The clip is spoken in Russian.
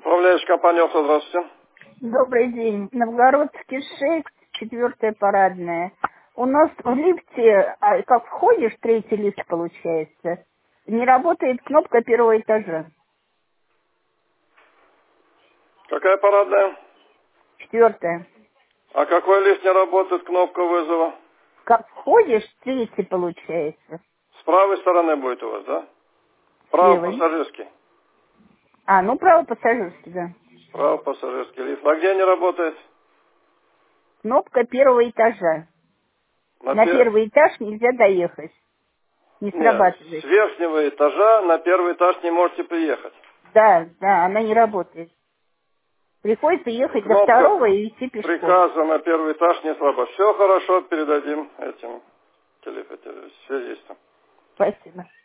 Управляющая компания «Охта», здравствуйте. Добрый день. Новгородский 6, 4-я парадная. У нас в лифте, как входишь, 3-й лифт получается, не работает кнопка 1-го этажа. Какая парадная? 4-я. А какой лифт не работает, кнопка вызова? Как входишь, 3-й получается. С правой стороны будет у вас, да? Право Левый. пассажирский. Право пассажирский, да. Право пассажирский лифт. А где не работает? Кнопка 1-го этажа. На 1-й этаж нельзя доехать. Не Нет, с срабатывает. верхнего этажа на 1-й этаж не можете приехать. Да, она не работает. Приходится ехать до Кнопка 2-го и идти пешком. приказа на 1-й этаж не сработает. Все хорошо, передадим этим связистам. Спасибо.